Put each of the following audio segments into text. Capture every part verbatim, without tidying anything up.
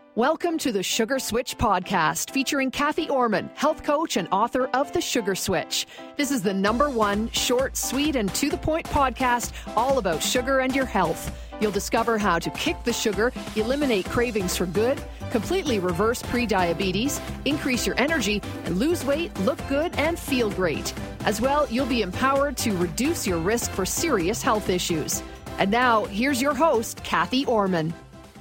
Welcome to the Sugar Switch podcast, featuring Kathy Orman, health coach and author of The Sugar Switch. This is the number one short, sweet, and to-the-point podcast all about sugar and your health. You'll discover how to kick the sugar, eliminate cravings for good, completely reverse pre-diabetes, increase your energy, and lose weight, look good, and feel great. As well, you'll be empowered to reduce your risk for serious health issues. And now, here's your host, Kathy Orman.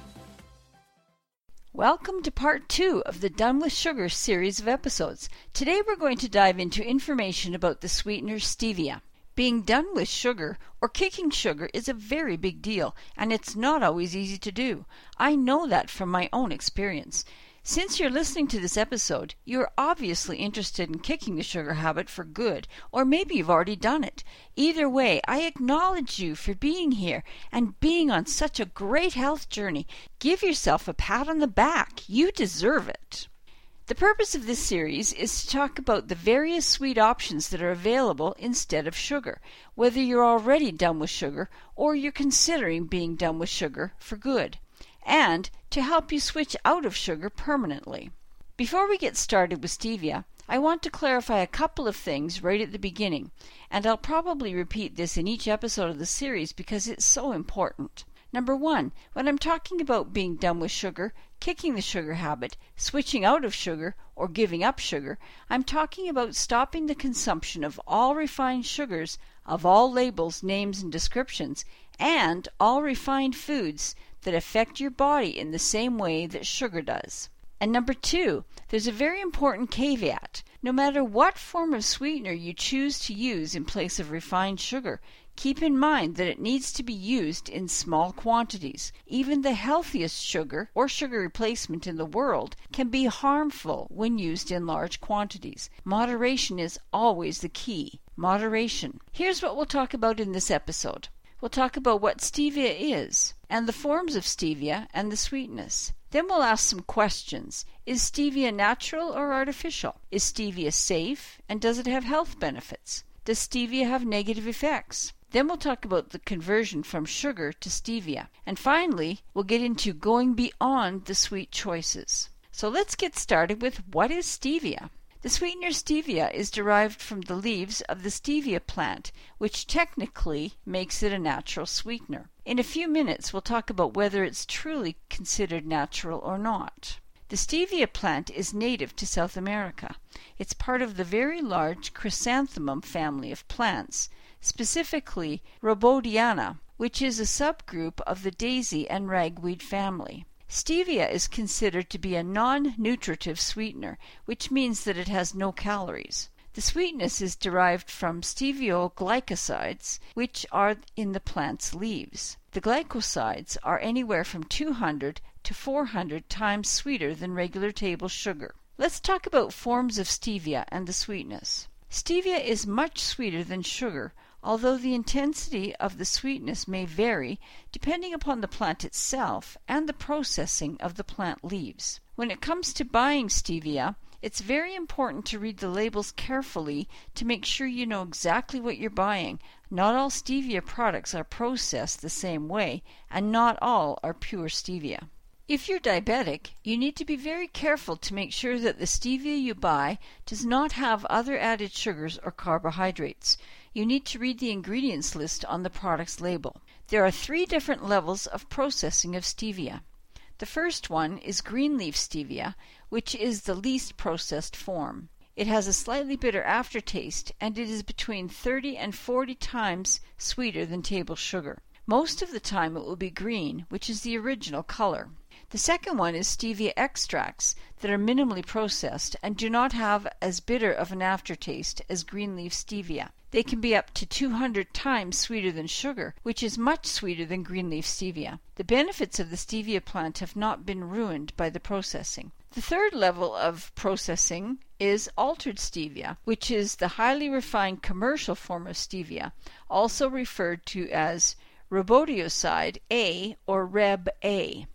Welcome to part two of the Done with Sugar series of episodes. Today we're going to dive into information about the sweetener stevia. Being done with sugar or kicking sugar is a very big deal, and it's not always easy to do. I know that from my own experience. Since you're listening to this episode, you're obviously interested in kicking the sugar habit for good, or maybe you've already done it. Either way, I acknowledge you for being here and being on such a great health journey. Give yourself a pat on the back. You deserve it. The purpose of this series is to talk about the various sweet options that are available instead of sugar, whether you're already done with sugar or you're considering being done with sugar for good, and to help you switch out of sugar permanently. Before we get started with stevia, I want to clarify a couple of things right at the beginning, and I'll probably repeat this in each episode of the series because it's so important. Number one, when I'm talking about being done with sugar, kicking the sugar habit, switching out of sugar, or giving up sugar, I'm talking about stopping the consumption of all refined sugars of all labels, names, and descriptions, and all refined foods that affect your body in the same way that sugar does. And number two, there's a very important caveat. No matter what form of sweetener you choose to use in place of refined sugar, keep in mind that it needs to be used in small quantities. Even the healthiest sugar or sugar replacement in the world can be harmful when used in large quantities. Moderation is always the key. Moderation. Here's what we'll talk about in this episode. We'll talk about what stevia is, and the forms of stevia and the sweetness. Then we'll ask some questions. Is stevia natural or artificial? Is stevia safe, and does it have health benefits? Does stevia have negative effects? Then we'll talk about the conversion from sugar to stevia. And finally, we'll get into going beyond the sweet choices. So let's get started with what is stevia. The sweetener stevia is derived from the leaves of the stevia plant, which technically makes it a natural sweetener. In a few minutes, we'll talk about whether it's truly considered natural or not. The stevia plant is native to South America. It's part of the very large chrysanthemum family of plants, specifically Rhobodiana, which is a subgroup of the daisy and ragweed family. Stevia is considered to be a non-nutritive sweetener, which means that it has no calories. The sweetness is derived from stevioglycosides, which are in the plant's leaves. The glycosides are anywhere from two hundred to four hundred times sweeter than regular table sugar. Let's talk about forms of stevia and the sweetness. Stevia is much sweeter than sugar, although the intensity of the sweetness may vary depending upon the plant itself and the processing of the plant leaves. When it comes to buying stevia, it's very important to read the labels carefully to make sure you know exactly what you're buying. Not all stevia products are processed the same way, and not all are pure stevia. If you're diabetic, you need to be very careful to make sure that the stevia you buy does not have other added sugars or carbohydrates. You need to read the ingredients list on the product's label. There are three different levels of processing of stevia. The first one is green leaf stevia, which is the least processed form. It has a slightly bitter aftertaste, and it is between thirty and forty times sweeter than table sugar. Most of the time it will be green, which is the original color. The second one is stevia extracts that are minimally processed and do not have as bitter of an aftertaste as green leaf stevia. They can be up to two hundred times sweeter than sugar, which is much sweeter than green leaf stevia. The benefits of the stevia plant have not been ruined by the processing. The third level of processing is altered stevia, which is the highly refined commercial form of stevia, also referred to as rhodiosidase A or Reb A.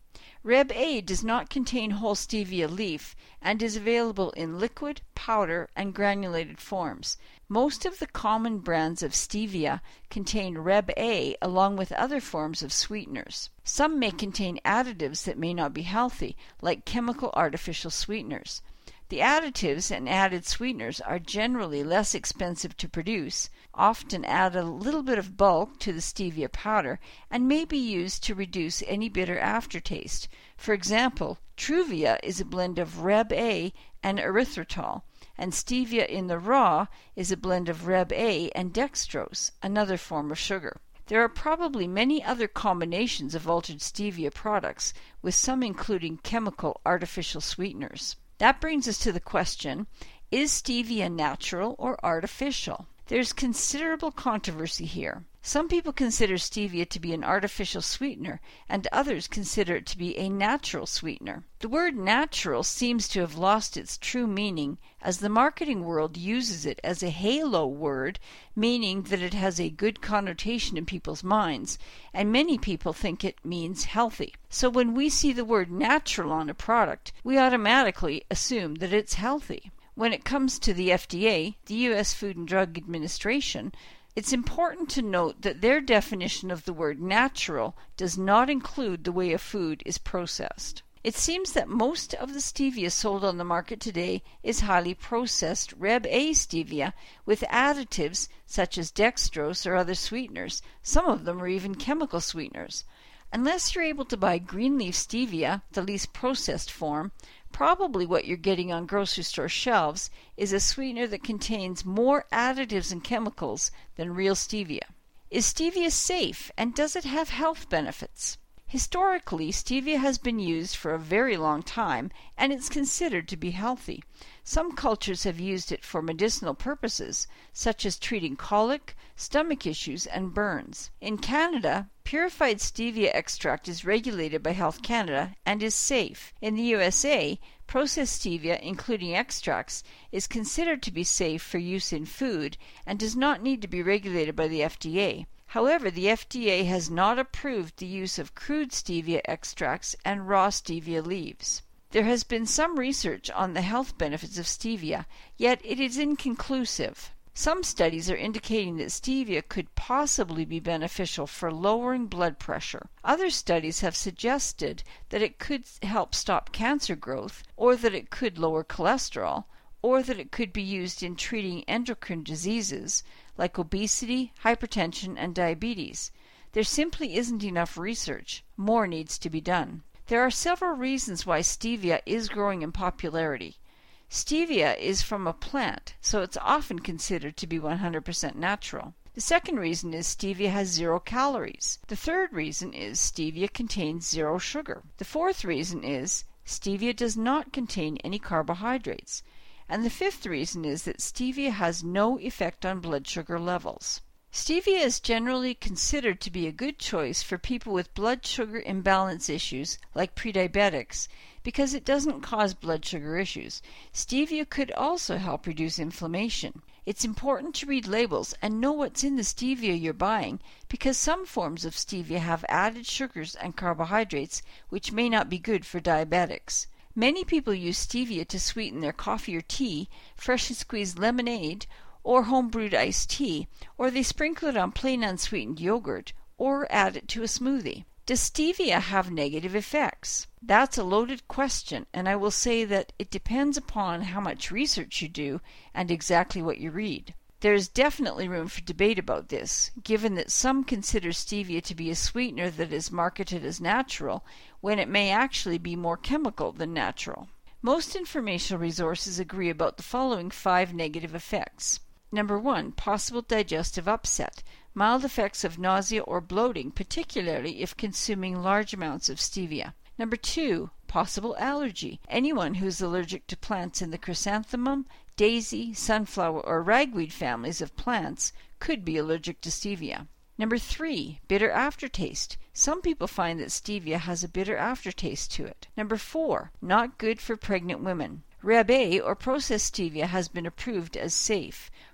Reb A does not contain whole stevia leaf and is available in liquid, powder, and granulated forms. Most of the common brands of stevia contain Reb A along with other forms of sweeteners. Some may contain additives that may not be healthy, like chemical artificial sweeteners. The additives and added sweeteners are generally less expensive to produce, often add a little bit of bulk to the stevia powder, and may be used to reduce any bitter aftertaste. For example, Truvia is a blend of Reb A and erythritol, and stevia in the raw is a blend of Reb A and dextrose, another form of sugar. There are probably many other combinations of altered stevia products, with some including chemical artificial sweeteners. That brings us to the question, is stevia natural or artificial? There's considerable controversy here. Some people consider stevia to be an artificial sweetener, and others consider it to be a natural sweetener. The word natural seems to have lost its true meaning, as the marketing world uses it as a halo word, meaning that it has a good connotation in people's minds, and many people think it means healthy. So when we see the word natural on a product, we automatically assume that it's healthy. When it comes to the F D A, the U S Food and Drug Administration, it's important to note that their definition of the word natural does not include the way a food is processed. It seems that most of the stevia sold on the market today is highly processed Reb A stevia with additives such as dextrose or other sweeteners. Some of them are even chemical sweeteners. Unless you're able to buy green leaf stevia, the least processed form, probably what you're getting on grocery store shelves is a sweetener that contains more additives and chemicals than real stevia. Is stevia safe, and does it have health benefits? Historically, stevia has been used for a very long time, and it's considered to be healthy. Some cultures have used it for medicinal purposes, such as treating colic, stomach issues, and burns. In Canada, purified stevia extract is regulated by Health Canada and is safe. In the U S A, processed stevia, including extracts, is considered to be safe for use in food and does not need to be regulated by the F D A. However, the F D A has not approved the use of crude stevia extracts and raw stevia leaves. There has been some research on the health benefits of stevia, yet it is inconclusive. Some studies are indicating that stevia could possibly be beneficial for lowering blood pressure. Other studies have suggested that it could help stop cancer growth, or that it could lower cholesterol, or that it could be used in treating endocrine diseases like obesity, hypertension, and diabetes. There simply isn't enough research. More needs to be done. There are several reasons why stevia is growing in popularity. Stevia is from a plant, so it's often considered to be one hundred percent natural. The second reason is stevia has zero calories. The third reason is stevia contains zero sugar. The fourth reason is stevia does not contain any carbohydrates. And the fifth reason is that stevia has no effect on blood sugar levels. Stevia is generally considered to be a good choice for people with blood sugar imbalance issues like prediabetics because it doesn't cause blood sugar issues. Stevia could also help reduce inflammation. It's important to read labels and know what's in the stevia you're buying because some forms of stevia have added sugars and carbohydrates which may not be good for diabetics. Many people use stevia to sweeten their coffee or tea, freshly squeezed lemonade, or home-brewed iced tea, or they sprinkle it on plain unsweetened yogurt, or add it to a smoothie. Does stevia have negative effects? That's a loaded question, and I will say that it depends upon how much research you do and exactly what you read. There is definitely room for debate about this, given that some consider stevia to be a sweetener that is marketed as natural, when it may actually be more chemical than natural. Most informational resources agree about the following five negative effects. Number one, possible digestive upset, mild effects of nausea or bloating, particularly if consuming large amounts of stevia. Number two, possible allergy. Anyone who is allergic to plants in the chrysanthemum, daisy, sunflower, or ragweed families of plants could be allergic to stevia. Number three, bitter aftertaste. Some people find that stevia has a bitter aftertaste to it. Number four, not good for pregnant women. Reb A or processed stevia has been approved as safe.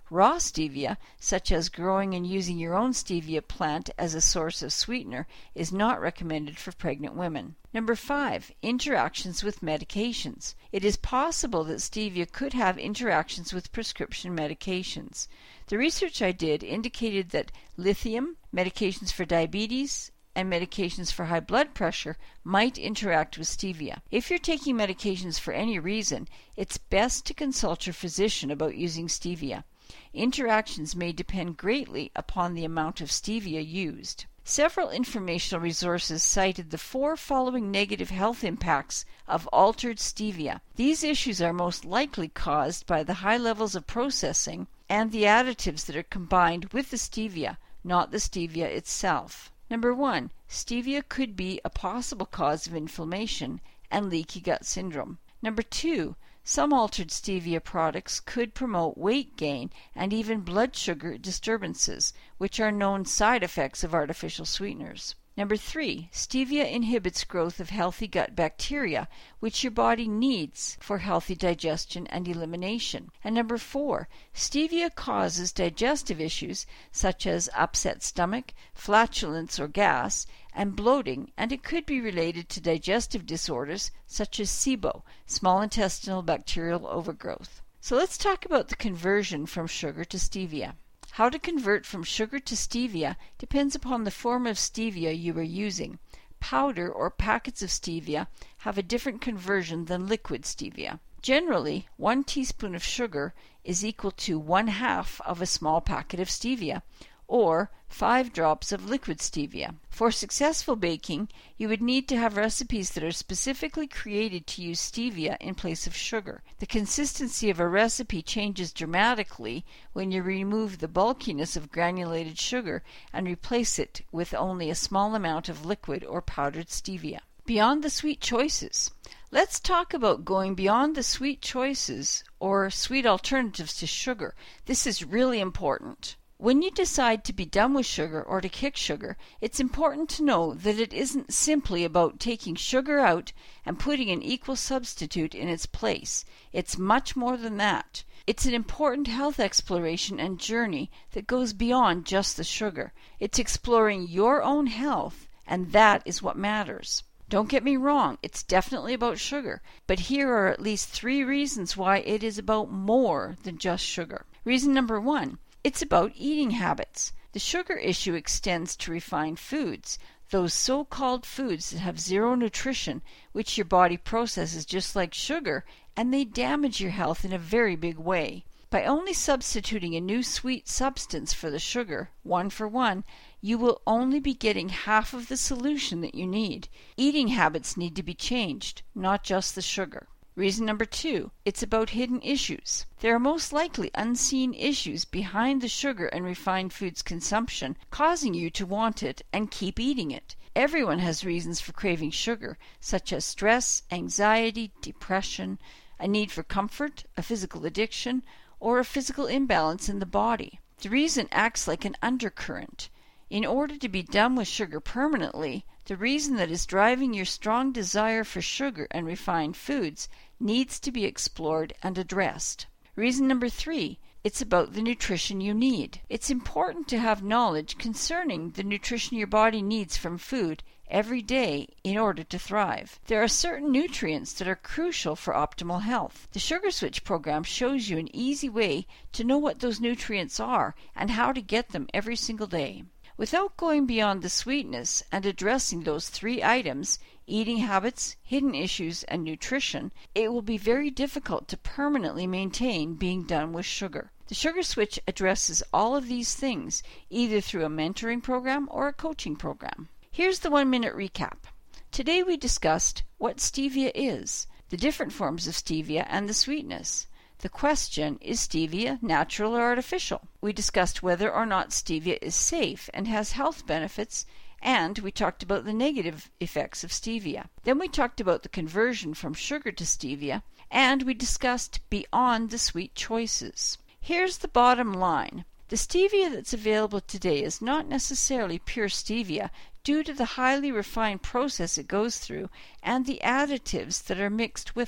Raw stevia, such as growing and using your own stevia plant as a source of sweetener, is not recommended for pregnant women. Number five, interactions with medications. It is possible that stevia could have interactions with prescription medications. The research I did indicated that lithium, medications for diabetes, and medications for high blood pressure might interact with stevia. If you're taking medications for any reason, it's best to consult your physician about using stevia. Interactions may depend greatly upon the amount of stevia used. Several informational resources cited the four following negative health impacts of altered stevia. These issues are most likely caused by the high levels of processing and the additives that are combined with the stevia, not the stevia itself. Number one, stevia could be a possible cause of inflammation and leaky gut syndrome. Number two, some altered stevia products could promote weight gain and even blood sugar disturbances, which are known side effects of artificial sweeteners. Number three, stevia inhibits growth of healthy gut bacteria, which your body needs for healthy digestion and elimination. And number four, stevia causes digestive issues such as upset stomach, flatulence or gas, and bloating, and it could be related to digestive disorders such as SIBO, small intestinal bacterial overgrowth. So let's talk about the conversion from sugar to stevia. How to convert from sugar to stevia depends upon the form of stevia you are using. Powder or packets of stevia have a different conversion than liquid stevia. Generally, one teaspoon of sugar is equal to one half of a small packet of stevia, or five drops of liquid stevia. For successful baking, you would need to have recipes that are specifically created to use stevia in place of sugar. The consistency of a recipe changes dramatically when you remove the bulkiness of granulated sugar and replace it with only a small amount of liquid or powdered stevia. Beyond the sweet choices. Let's talk about going beyond the sweet choices or sweet alternatives to sugar. This is really important. When you decide to be done with sugar or to kick sugar, it's important to know that it isn't simply about taking sugar out and putting an equal substitute in its place. It's much more than that. It's an important health exploration and journey that goes beyond just the sugar. It's exploring your own health, and that is what matters. Don't get me wrong, it's definitely about sugar, but here are at least three reasons why it is about more than just sugar. Reason number one, it's about eating habits. The sugar issue extends to refined foods, those so-called foods that have zero nutrition, which your body processes just like sugar, and they damage your health in a very big way. By only substituting a new sweet substance for the sugar, one for one, you will only be getting half of the solution that you need. Eating habits need to be changed, not just the sugar. Reason number two, it's about hidden issues. There are most likely unseen issues behind the sugar and refined foods consumption, causing you to want it and keep eating it. Everyone has reasons for craving sugar, such as stress, anxiety, depression, a need for comfort, a physical addiction, or a physical imbalance in the body. The reason acts like an undercurrent. In order to be done with sugar permanently, the reason that is driving your strong desire for sugar and refined foods needs to be explored and addressed. Reason number three, it's about the nutrition you need. It's important to have knowledge concerning the nutrition your body needs from food every day in order to thrive. There are certain nutrients that are crucial for optimal health. The Sugar Switch program shows you an easy way to know what those nutrients are and how to get them every single day. Without going beyond the sweetness and addressing those three items, eating habits, hidden issues, and nutrition, it will be very difficult to permanently maintain being done with sugar. The Sugar Switch addresses all of these things, either through a mentoring program or a coaching program. Here's the one-minute recap. Today we discussed what stevia is, the different forms of stevia, and the sweetness. The question, is stevia natural or artificial? We discussed whether or not stevia is safe and has health benefits, and we talked about the negative effects of stevia. Then we talked about the conversion from sugar to stevia, and we discussed beyond the sweet choices. Here's the bottom line. The stevia that's available today is not necessarily pure stevia due to the highly refined process it goes through and the additives that are mixed with it.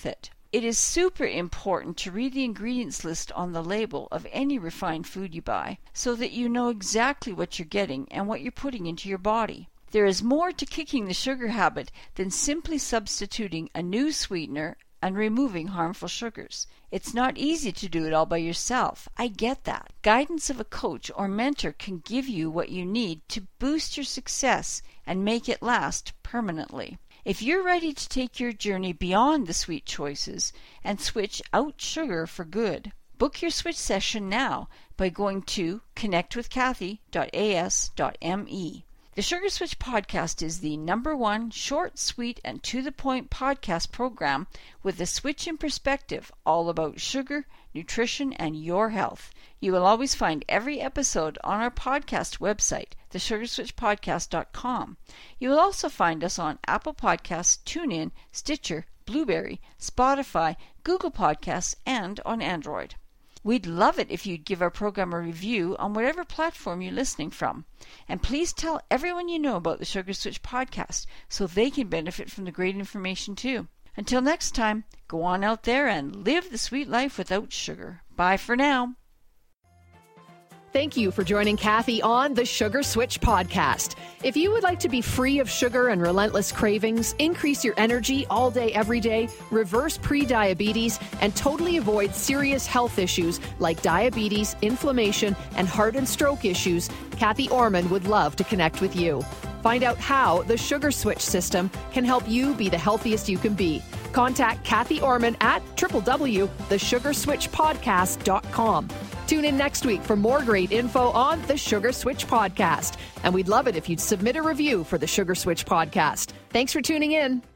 It is super important to read the ingredients list on the label of any refined food you buy so that you know exactly what you're getting and what you're putting into your body. There is more to kicking the sugar habit than simply substituting a new sweetener and removing harmful sugars. It's not easy to do it all by yourself. I get that. Guidance of a coach or mentor can give you what you need to boost your success and make it last permanently. If you're ready to take your journey beyond the sweet choices and switch out sugar for good, book your switch session now by going to connect with kathy dot a s dot m e. The Sugar Switch Podcast is the number one short, sweet, and to-the-point podcast program with a switch in perspective all about sugar, nutrition, and your health. You will always find every episode on our podcast website, the sugar switch podcast dot com. You will also find us on Apple Podcasts, TuneIn, Stitcher, Blueberry, Spotify, Google Podcasts, and on Android. We'd love it if you'd give our program a review on whatever platform you're listening from. And please tell everyone you know about the Sugar Switch Podcast so they can benefit from the great information too. Until next time, go on out there and live the sweet life without sugar. Bye for now. Thank you for joining Kathy on the Sugar Switch Podcast. If you would like to be free of sugar and relentless cravings, increase your energy all day, every day, reverse pre-diabetes, and totally avoid serious health issues like diabetes, inflammation, and heart and stroke issues, Kathy Orman would love to connect with you. Find out how the Sugar Switch system can help you be the healthiest you can be. Contact Kathy Orman at w w w dot the sugar switch podcast dot com. Tune in next week for more great info on the Sugar Switch Podcast. And we'd love it if you'd submit a review for the Sugar Switch Podcast. Thanks for tuning in.